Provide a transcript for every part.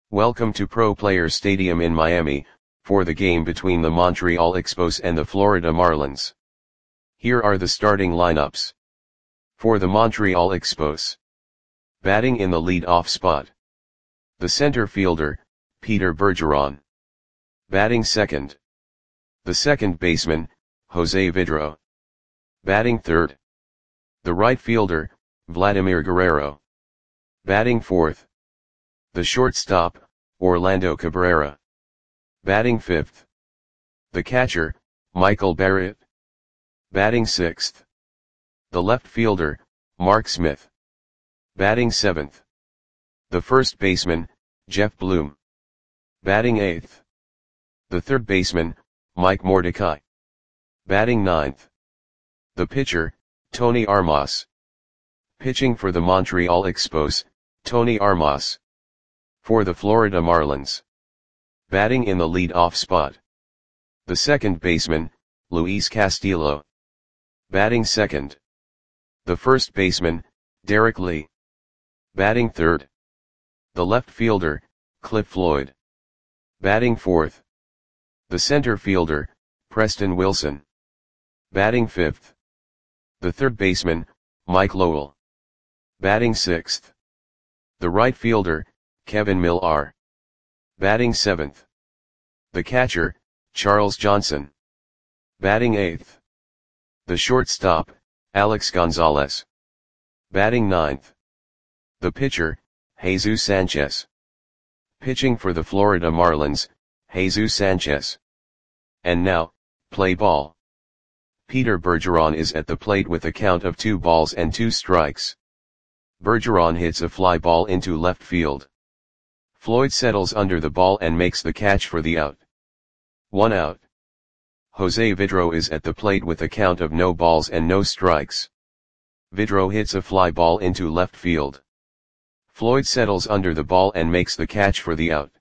Welcome to Pro Players Stadium in Miami, for the game between the Montreal Expos and the Florida Marlins. Here are the starting lineups. For the Montreal Expos. Batting in the lead-off spot. The center fielder, Peter Bergeron. Batting second. The second baseman, Jose Vidro. Batting third. The right fielder, Vladimir Guerrero. Batting fourth. The shortstop, Orlando Cabrera. Batting fifth. The catcher, Michael Barrett. Batting sixth. The left fielder, Mark Smith. Batting seventh. The first baseman, Jeff Bloom. Batting eighth. The third baseman, Mike Mordecai. Batting ninth. The pitcher, Tony Armas. Pitching for the Montreal Expos, Tony Armas. For the Florida Marlins. Batting in the lead-off spot. The second baseman, Luis Castillo. Batting second. The first baseman, Derek Lee. Batting third. The left fielder, Cliff Floyd. Batting fourth. The center fielder, Preston Wilson. Batting fifth. The third baseman, Mike Lowell. Batting sixth. The right fielder, Kevin Millar. Batting seventh. The catcher, Charles Johnson. Batting eighth. The shortstop, Alex Gonzalez. Batting ninth. The pitcher, Jesus Sanchez. Pitching for the Florida Marlins, Jesus Sanchez. And now, play ball. Peter Bergeron is at the plate with a count of 2 balls and 2 strikes. Bergeron hits a fly ball into left field. Floyd settles under the ball and makes the catch for the out. 1 out. Jose Vidro is at the plate with a count of no balls and no strikes. Vidro hits a fly ball into left field. Floyd settles under the ball and makes the catch for the out.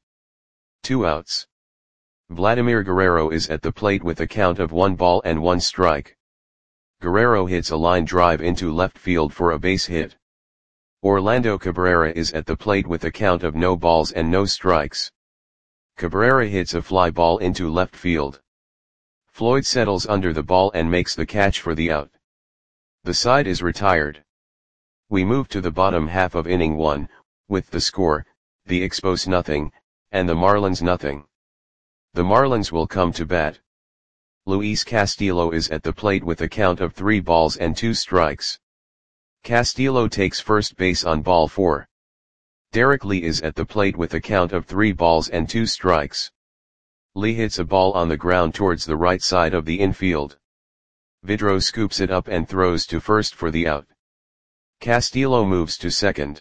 2 outs. Vladimir Guerrero is at the plate with a count of 1 ball and 1 strike. Guerrero hits a line drive into left field for a base hit. Orlando Cabrera is at the plate with a count of no balls and no strikes. Cabrera hits a fly ball into left field. Floyd settles under the ball and makes the catch for the out. The side is retired. We move to the bottom half of inning 1, with the score, the Expos nothing, and the Marlins nothing. The Marlins will come to bat. Luis Castillo is at the plate with a count of 3 balls and 2 strikes. Castillo takes first base on ball 4. Derek Lee is at the plate with a count of 3 balls and 2 strikes. Lee hits a ball on the ground towards the right side of the infield. Vidro scoops it up and throws to first for the out. Castillo moves to second.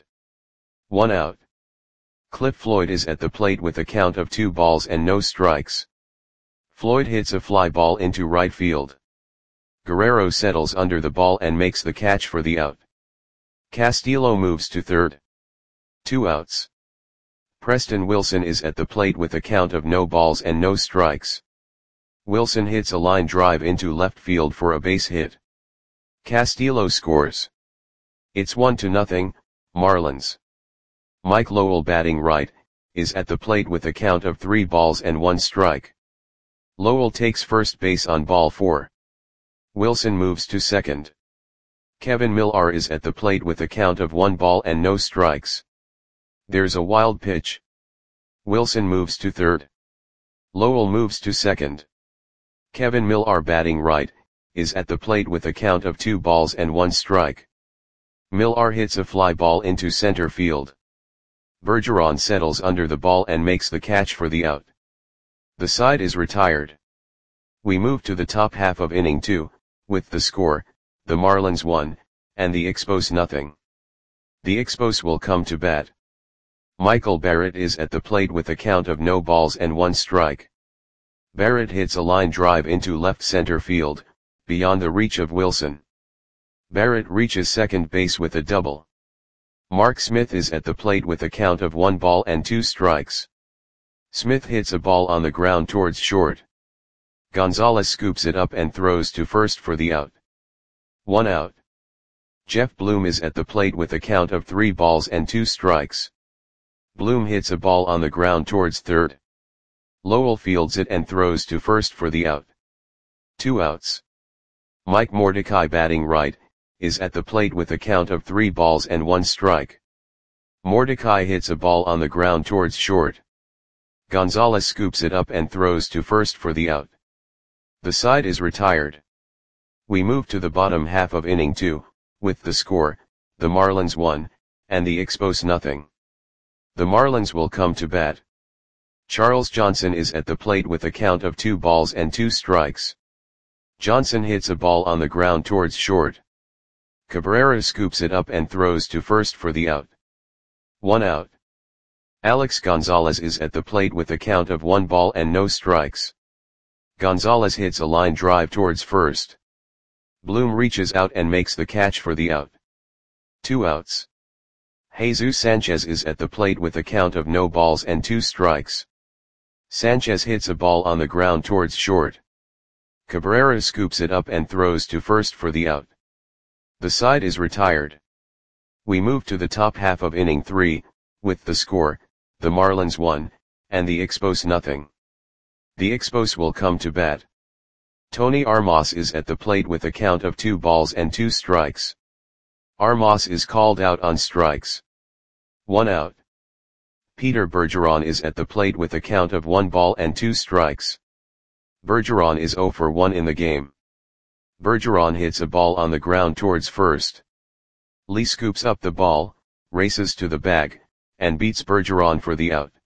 1 out. Cliff Floyd is at the plate with a count of 2 balls and no strikes. Floyd hits a fly ball into right field. Guerrero settles under the ball and makes the catch for the out. Castillo moves to third. 2 outs. Preston Wilson is at the plate with a count of no balls and no strikes. Wilson hits a line drive into left field for a base hit. Castillo scores. It's 1-0, Marlins. Mike Lowell, batting right, is at the plate with a count of 3 balls and 1 strike. Lowell takes first base on ball 4. Wilson moves to second. Kevin Millar is at the plate with a count of 1 ball and no strikes. There's a wild pitch. Wilson moves to third. Lowell moves to second. Kevin Millar, batting right, is at the plate with a count of 2 balls and 1 strike. Millar hits a fly ball into center field. Bergeron settles under the ball and makes the catch for the out. The side is retired. We move to the top half of inning 2, with the score, the Marlins 1, and the Expos nothing. The Expos will come to bat. Michael Barrett is at the plate with a count of no balls and 1 strike. Barrett hits a line drive into left center field, beyond the reach of Wilson. Barrett reaches second base with a double. Mark Smith is at the plate with a count of 1 ball and 2 strikes. Smith hits a ball on the ground towards short. Gonzalez scoops it up and throws to first for the out. 1 out. Jeff Bloom is at the plate with a count of 3 balls and 2 strikes. Bloom hits a ball on the ground towards third. Lowell fields it and throws to first for the out. 2 outs. Mike Mordecai, batting right, is at the plate with a count of 3 balls and 1 strike. Mordecai hits a ball on the ground towards short. Gonzalez scoops it up and throws to first for the out. The side is retired. We move to the bottom half of inning 2, with the score, the Marlins 1, and the Expos nothing. The Marlins will come to bat. Charles Johnson is at the plate with a count of 2 balls and 2 strikes. Johnson hits a ball on the ground towards short. Cabrera scoops it up and throws to first for the out. 1 out. Alex Gonzalez is at the plate with a count of 1 ball and no strikes. Gonzalez hits a line drive towards first. Bloom reaches out and makes the catch for the out. 2 outs. Jesus Sanchez is at the plate with a count of no balls and 2 strikes. Sanchez hits a ball on the ground towards short. Cabrera scoops it up and throws to first for the out. The side is retired. We move to the top half of inning 3, with the score, the Marlins 1, and the Expos nothing. The Expos will come to bat. Tony Armas is at the plate with a count of 2 balls and 2 strikes. Armas is called out on strikes. 1 out. Peter Bergeron is at the plate with a count of 1 ball and 2 strikes. Bergeron is 0 for 1 in the game. Bergeron hits a ball on the ground towards first. Lee scoops up the ball, races to the bag, and beats Bergeron for the out.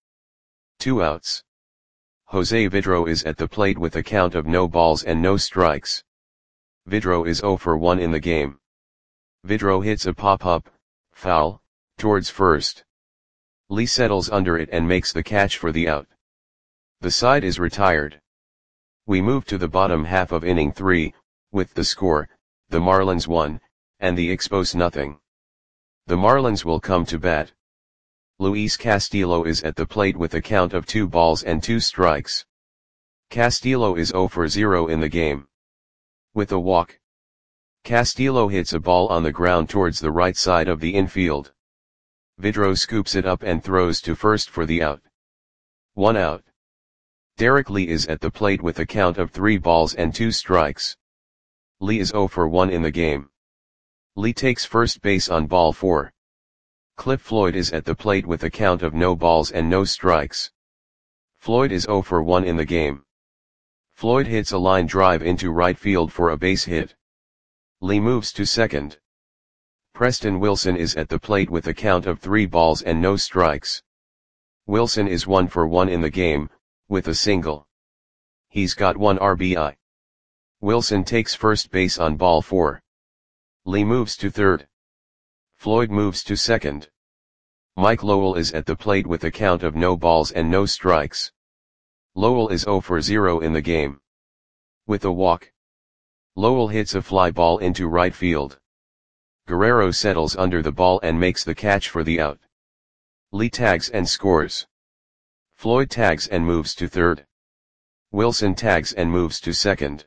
2 outs. Jose Vidro is at the plate with a count of no balls and no strikes. Vidro is 0 for 1 in the game. Vidro hits a pop-up, foul, towards first. Lee settles under it and makes the catch for the out. The side is retired. We move to the bottom half of inning 3, with the score, the Marlins 1, and the Expos nothing. The Marlins will come to bat. Luis Castillo is at the plate with a count of 2 balls and 2 strikes. Castillo is 0 for 0 in the game. With a walk. Castillo hits a ball on the ground towards the right side of the infield. Vidro scoops it up and throws to first for the out. 1 out. Derek Lee is at the plate with a count of 3 balls and 2 strikes. Lee is 0 for 1 in the game. Lee takes first base on ball 4. Cliff Floyd is at the plate with a count of no balls and no strikes. Floyd is 0 for 1 in the game. Floyd hits a line drive into right field for a base hit. Lee moves to second. Preston Wilson is at the plate with a count of 3 balls and no strikes. Wilson is 1 for 1 in the game, with a single. He's got 1 RBI. Wilson takes first base on ball 4. Lee moves to third. Floyd moves to second. Mike Lowell is at the plate with a count of no balls and no strikes. Lowell is 0 for 0 in the game. With a walk. Lowell hits a fly ball into right field. Guerrero settles under the ball and makes the catch for the out. Lee tags and scores. Floyd tags and moves to third. Wilson tags and moves to second.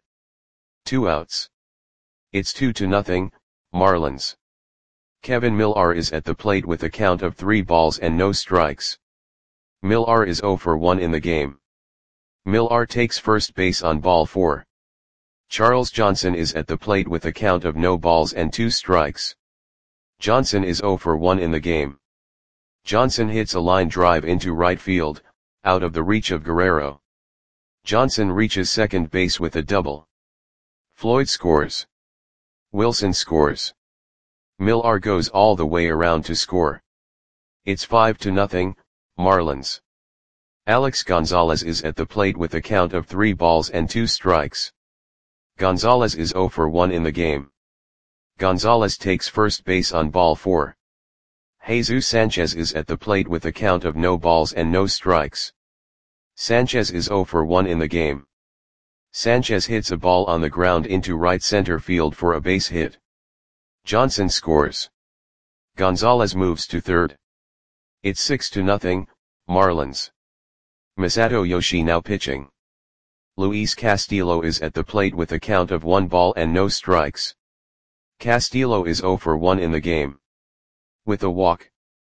2 outs. It's 2-0, Marlins. Kevin Millar is at the plate with a count of 3 balls and no strikes. Millar is 0 for 1 in the game. Millar takes first base on ball 4. Charles Johnson is at the plate with a count of no balls and 2 strikes. Johnson is 0 for 1 in the game. Johnson hits a line drive into right field, out of the reach of Guerrero. Johnson reaches second base with a double. Floyd scores. Wilson scores. Millar goes all the way around to score. It's 5-0, Marlins. Alex Gonzalez is at the plate with a count of 3 balls and 2 strikes. Gonzalez is 0 for 1 in the game. Gonzalez takes first base on ball 4. Jesus Sanchez is at the plate with a count of no balls and no strikes. Sanchez is 0 for 1 in the game. Sanchez hits a ball on the ground into right center field for a base hit. Johnson scores. Gonzalez moves to third. It's 6-0, Marlins. Masato Yoshi now pitching. Luis Castillo is at the plate with a count of 1 ball and no strikes. Castillo is 0 for 1 in the game. With a walk.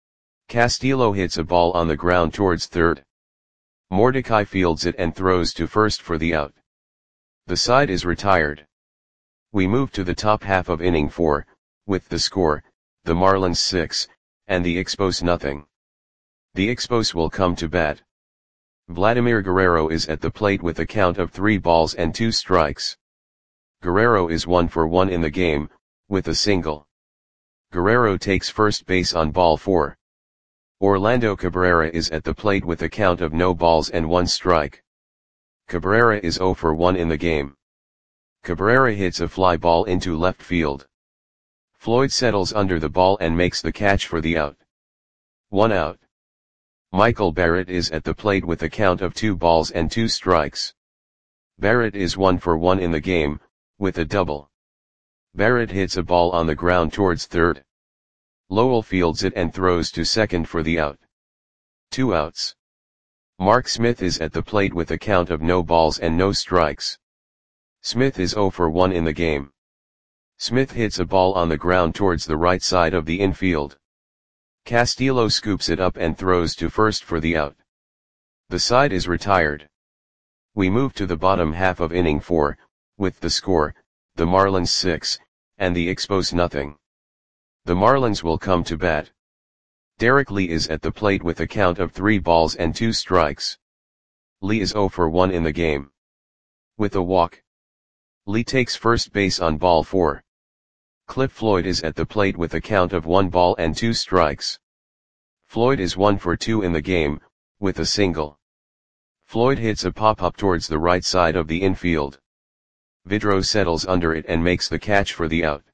Castillo hits a ball on the ground towards third. Mordecai fields it and throws to first for the out. The side is retired. We move to the top half of inning 4, with the score, the Marlins 6, and the Expos nothing. The Expos will come to bat. Vladimir Guerrero is at the plate with a count of 3 balls and 2 strikes. Guerrero is 1 for 1 in the game, with a single. Guerrero takes first base on ball 4. Orlando Cabrera is at the plate with a count of no balls and 1 strike. Cabrera is 0 for 1 in the game. Cabrera hits a fly ball into left field. Floyd settles under the ball and makes the catch for the out. 1 out. Michael Barrett is at the plate with a count of 2 balls and 2 strikes. Barrett is 1 for 1 in the game, with a double. Barrett hits a ball on the ground towards third. Lowell fields it and throws to second for the out. 2 outs. Mark Smith is at the plate with a count of no balls and no strikes. Smith is 0 for 1 in the game. Smith hits a ball on the ground towards the right side of the infield. Castillo scoops it up and throws to first for the out. The side is retired. We move to the bottom half of inning 4, with the score, the Marlins 6, and the Expos nothing. The Marlins will come to bat. Derek Lee is at the plate with a count of 3 balls and 2 strikes. Lee is 0 for 1 in the game. With a walk. Lee takes first base on ball 4. Cliff Floyd is at the plate with a count of 1 ball and 2 strikes. Floyd is 1 for 2 in the game, with a single. Floyd hits a pop-up towards the right side of the infield. Vidro settles under it and makes the catch for the out.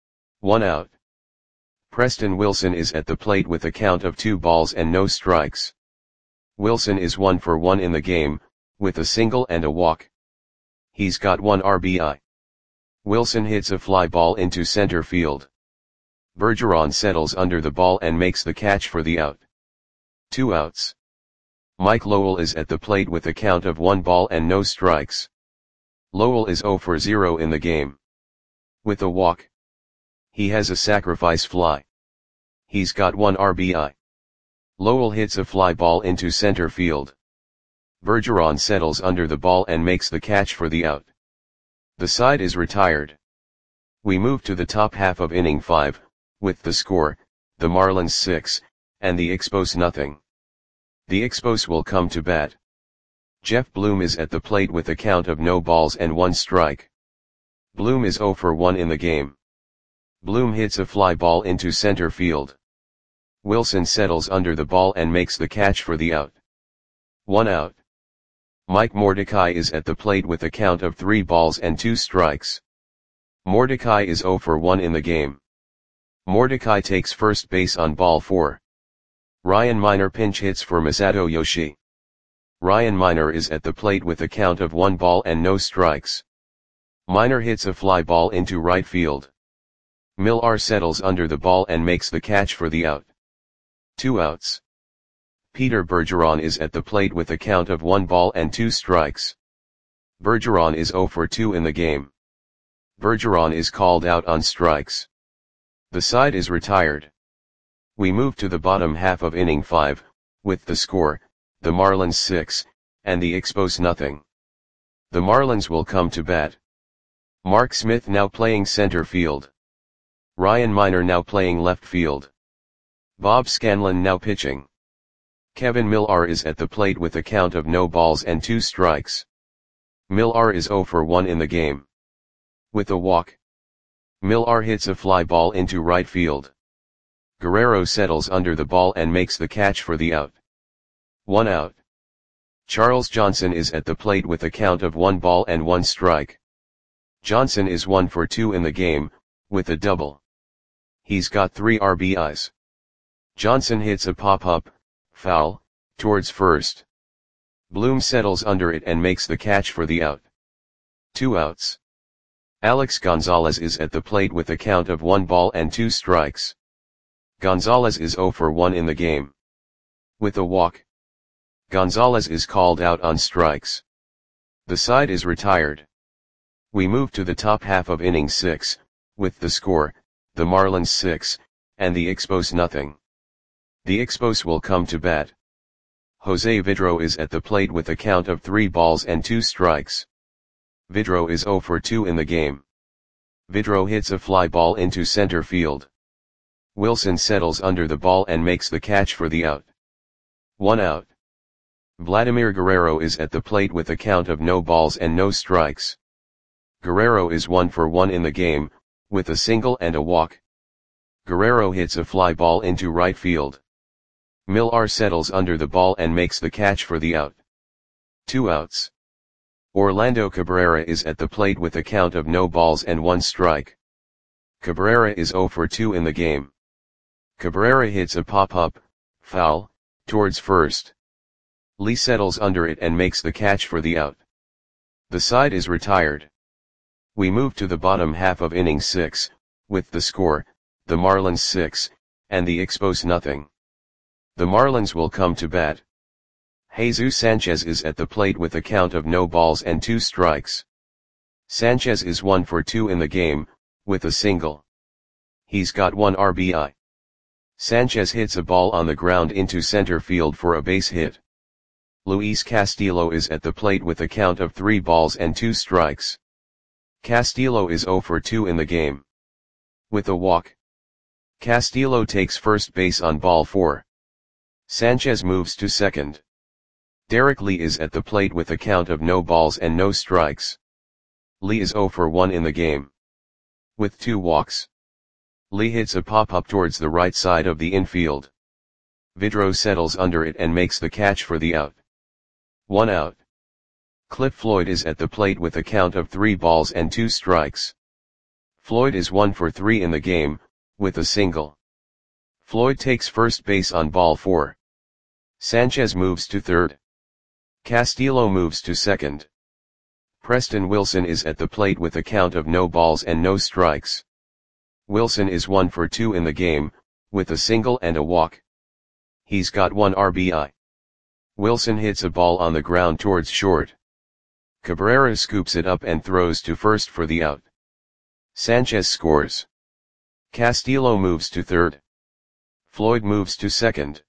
1 out. Preston Wilson is at the plate with a count of 2 balls and no strikes. Wilson is 1 for 1 in the game, with a single and a walk. He's got 1 RBI. Wilson hits a fly ball into center field. Bergeron settles under the ball and makes the catch for the out. 2 outs. Mike Lowell is at the plate with a count of 1 ball and no strikes. Lowell is 0 for 0 in the game. With a walk. He has a sacrifice fly. He's got 1 RBI. Lowell hits a fly ball into center field. Bergeron settles under the ball and makes the catch for the out. The side is retired. We move to the top half of inning 5, with the score, the Marlins 6, and the Expos nothing. The Expos will come to bat. Jeff Bloom is at the plate with a count of no balls and 1 strike. Bloom is 0 for 1 in the game. Bloom hits a fly ball into center field. Wilson settles under the ball and makes the catch for the out. 1 out. Mike Mordecai is at the plate with a count of 3 balls and 2 strikes. Mordecai is 0 for 1 in the game. Mordecai takes first base on ball 4. Ryan Miner pinch hits for Masato Yoshi. Ryan Miner is at the plate with a count of 1 ball and no strikes. Miner hits a fly ball into right field. Millar settles under the ball and makes the catch for the out. 2 outs. Peter Bergeron is at the plate with a count of 1 ball and 2 strikes. Bergeron is 0 for 2 in the game. Bergeron is called out on strikes. The side is retired. We move to the bottom half of inning 5, with the score, the Marlins 6, and the Expos nothing. The Marlins will come to bat. Mark Smith now playing center field. Ryan Miner now playing left field. Bob Scanlon now pitching. Kevin Millar is at the plate with a count of no balls and 2 strikes. Millar is 0 for 1 in the game. With a walk. Millar hits a fly ball into right field. Guerrero settles under the ball and makes the catch for the out. 1 out. Charles Johnson is at the plate with a count of 1 ball and 1 strike. Johnson is 1 for 2 in the game, with a double. He's got 3 RBIs. Johnson hits a pop-up, foul, towards first. Bloom settles under it and makes the catch for the out. 2 outs. Alex Gonzalez is at the plate with a count of 1 ball and 2 strikes. Gonzalez is 0 for 1 in the game. With a walk. Gonzalez is called out on strikes. The side is retired. We move to the top half of inning 6, with the score, the Marlins 6, and the Expos nothing. The Expos will come to bat. Jose Vidro is at the plate with a count of 3 balls and 2 strikes. Vidro is 0 for 2 in the game. Vidro hits a fly ball into center field. Wilson settles under the ball and makes the catch for the out. 1 out. Vladimir Guerrero is at the plate with a count of no balls and no strikes. Guerrero is 1 for 1 in the game, with a single and a walk. Guerrero hits a fly ball into right field. Millar settles under the ball and makes the catch for the out. 2 outs. Orlando Cabrera is at the plate with a count of no balls and 1 strike. Cabrera is 0 for 2 in the game. Cabrera hits a pop-up, foul, towards first. Lee settles under it and makes the catch for the out. The side is retired. We move to the bottom half of inning 6, with the score, the Marlins 6, and the Expos nothing. The Marlins will come to bat. Jesus Sanchez is at the plate with a count of no balls and 2 strikes. Sanchez is 1 for 2 in the game, with a single. He's got 1 RBI. Sanchez hits a ball on the ground into center field for a base hit. Luis Castillo is at the plate with a count of 3 balls and 2 strikes. Castillo is 0 for 2 in the game. With a walk. Castillo takes first base on ball 4. Sanchez moves to second. Derek Lee is at the plate with a count of no balls and no strikes. Lee is 0 for 1 in the game. With 2 walks. Lee hits a pop-up towards the right side of the infield. Vidro settles under it and makes the catch for the out. 1 out. Cliff Floyd is at the plate with a count of 3 balls and 2 strikes. Floyd is 1 for 3 in the game, with a single. Floyd takes first base on ball 4. Sanchez moves to third. Castillo moves to second. Preston Wilson is at the plate with a count of no balls and no strikes. Wilson is 1 for 2 in the game, with a single and a walk. He's got 1 RBI. Wilson hits a ball on the ground towards short. Cabrera scoops it up and throws to first for the out. Sanchez scores. Castillo moves to third. Floyd moves to second.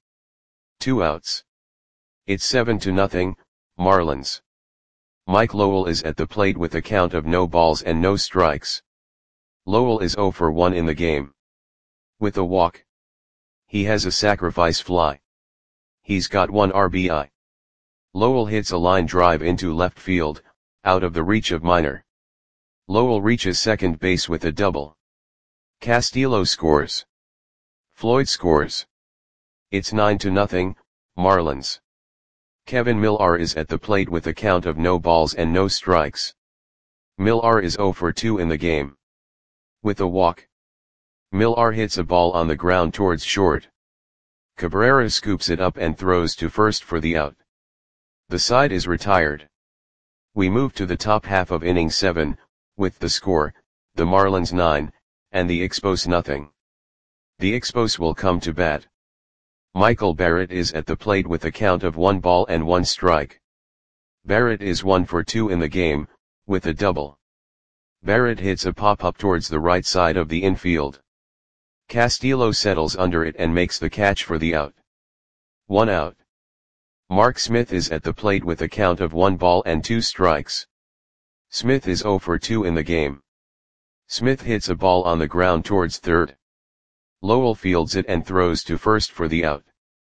2 outs. It's 7-0, Marlins. Mike Lowell is at the plate with a count of no balls and no strikes. Lowell is 0 for 1 in the game. With a walk. He has a sacrifice fly. He's got 1 RBI. Lowell hits a line drive into left field, out of the reach of Minor. Lowell reaches second base with a double. Castillo scores. Floyd scores. It's 9-0, Marlins. Kevin Millar is at the plate with a count of no balls and no strikes. Millar is 0 for 2 in the game. With a walk. Millar hits a ball on the ground towards short. Cabrera scoops it up and throws to first for the out. The side is retired. We move to the top half of inning 7, with the score, the Marlins 9, and the Expos nothing. The Expos will come to bat. Michael Barrett is at the plate with a count of 1 ball and 1 strike. Barrett is 1 for 2 in the game, with a double. Barrett hits a pop-up towards the right side of the infield. Castillo settles under it and makes the catch for the out. 1 out. Mark Smith is at the plate with a count of 1 ball and 2 strikes. Smith is 0 for 2 in the game. Smith hits a ball on the ground towards third. Lowell fields it and throws to first for the out.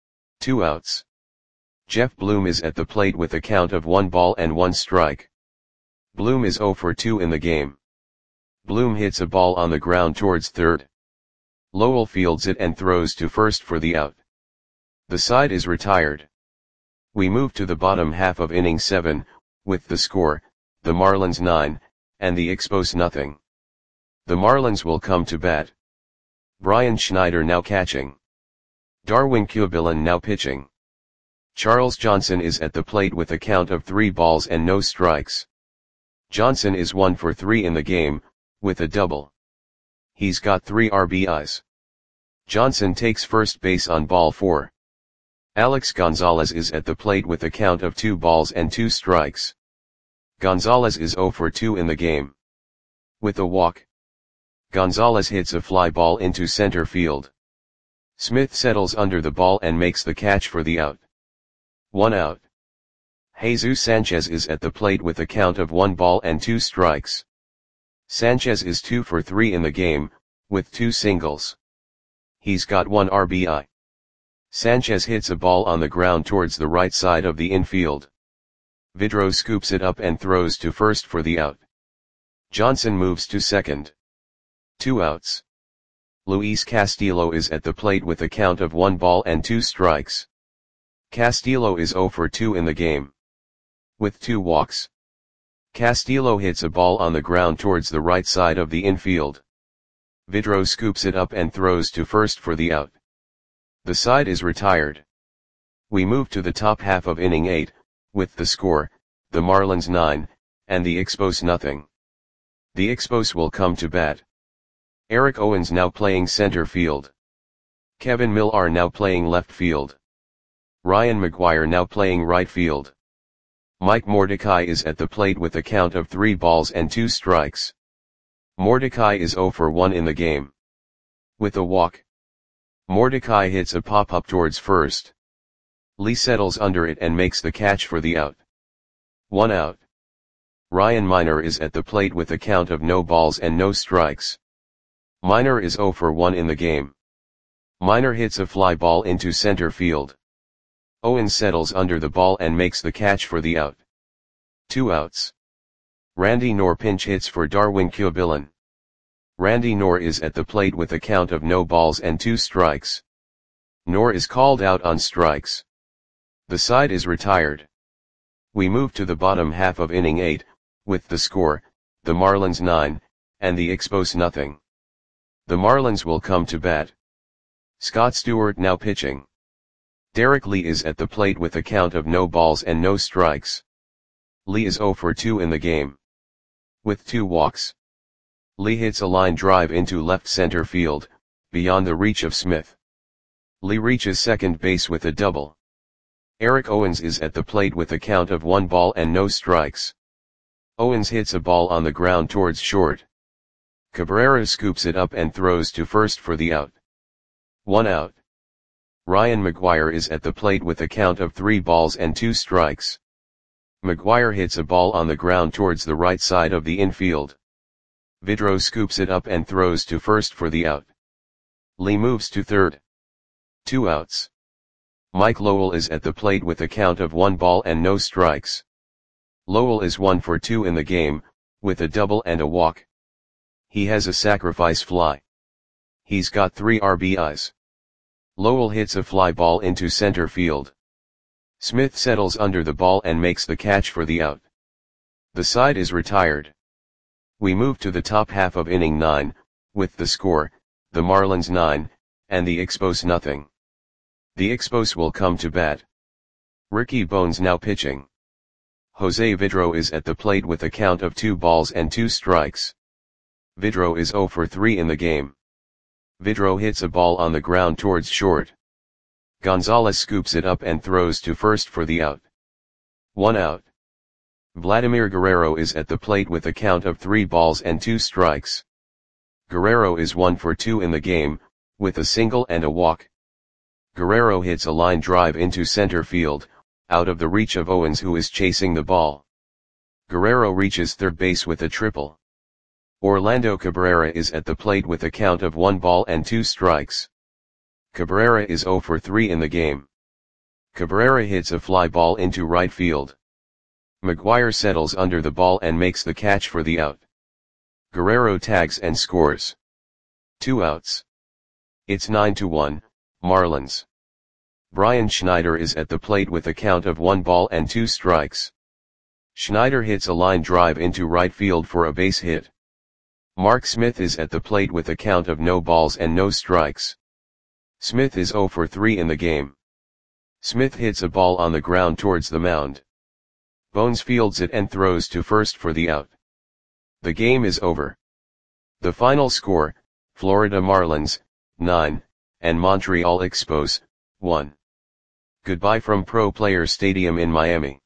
2 outs. Jeff Bloom is at the plate with a count of 1 ball and 1 strike. Bloom is 0 for 2 in the game. Bloom hits a ball on the ground towards third. Lowell fields it and throws to first for the out. The side is retired. We move to the bottom half of inning 7, with the score, the Marlins 9, and the Expos nothing. The Marlins will come to bat. Brian Schneider now catching. Darwin Kubilin now pitching. Charles Johnson is at the plate with a count of 3 balls and no strikes. Johnson is 1 for 3 in the game, with a double. He's got 3 RBIs. Johnson takes first base on ball 4. Alex Gonzalez is at the plate with a count of 2 balls and 2 strikes. Gonzalez is 0 for 2 in the game. With a walk. Gonzalez hits a fly ball into center field. Smith settles under the ball and makes the catch for the out. 1 out. Jesus Sanchez is at the plate with a count of 1 ball and 2 strikes. Sanchez is 2 for 3 in the game, with 2 singles. He's got 1 RBI. Sanchez hits a ball on the ground towards the right side of the infield. Vidro scoops it up and throws to first for the out. Johnson moves to second. 2 outs. Luis Castillo is at the plate with a count of 1 ball and 2 strikes. Castillo is 0 for 2 in the game, with 2 walks. Castillo hits a ball on the ground towards the right side of the infield. Vidro scoops it up and throws to first for the out. The side is retired. We move to the top half of inning 8, with the score, the Marlins 9, and the Expos nothing. The Expos will come to bat. Eric Owens now playing center field. Kevin Millar now playing left field. Ryan McGuire now playing right field. Mike Mordecai is at the plate with a count of 3 balls and 2 strikes. Mordecai is 0 for 1 in the game, with a walk. Mordecai hits a pop-up towards first. Lee settles under it and makes the catch for the out. 1 out. Ryan Miner is at the plate with a count of no balls and no strikes. Miner is 0 for 1 in the game. Miner hits a fly ball into center field. Owens settles under the ball and makes the catch for the out. 2 outs. Randy Knorr pinch hits for Darwin Cubillan. Randy Knorr is at the plate with a count of no balls and 2 strikes. Knorr is called out on strikes. The side is retired. We move to the bottom half of inning 8, with the score, the Marlins 9, and the Expos nothing. The Marlins will come to bat. Scott Stewart now pitching. Derek Lee is at the plate with a count of no balls and no strikes. Lee is 0 for 2 in the game, with 2 walks. Lee hits a line drive into left center field, beyond the reach of Smith. Lee reaches second base with a double. Eric Owens is at the plate with a count of 1 ball and no strikes. Owens hits a ball on the ground towards short. Cabrera scoops it up and throws to first for the out. 1 out. Ryan McGuire is at the plate with a count of 3 balls and 2 strikes. McGuire hits a ball on the ground towards the right side of the infield. Vidro scoops it up and throws to first for the out. Lee moves to third. 2 outs. Mike Lowell is at the plate with a count of 1 ball and no strikes. Lowell is 1 for 2 in the game, with a double and a walk. He has a sacrifice fly. He's got 3 RBIs. Lowell hits a fly ball into center field. Smith settles under the ball and makes the catch for the out. The side is retired. We move to the top half of inning 9, with the score, the Marlins 9, and the Expos nothing. The Expos will come to bat. Ricky Bones now pitching. Jose Vidro is at the plate with a count of 2 balls and 2 strikes. Vidro is 0 for 3 in the game. Vidro hits a ball on the ground towards short. Gonzalez scoops it up and throws to first for the out. 1 out. Vladimir Guerrero is at the plate with a count of 3 balls and 2 strikes. Guerrero is 1 for 2 in the game, with a single and a walk. Guerrero hits a line drive into center field, out of the reach of Owens who is chasing the ball. Guerrero reaches third base with a triple. Orlando Cabrera is at the plate with a count of 1 ball and 2 strikes. Cabrera is 0 for 3 in the game. Cabrera hits a fly ball into right field. McGuire settles under the ball and makes the catch for the out. Guerrero tags and scores. 2 outs. It's 9-1, Marlins. Brian Schneider is at the plate with a count of 1 ball and 2 strikes. Schneider hits a line drive into right field for a base hit. Mark Smith is at the plate with a count of no balls and no strikes. Smith is 0 for 3 in the game. Smith hits a ball on the ground towards the mound. Bones fields it and throws to first for the out. The game is over. The final score, Florida Marlins, 9, and Montreal Expos, 1. Goodbye from Pro Players Stadium in Miami.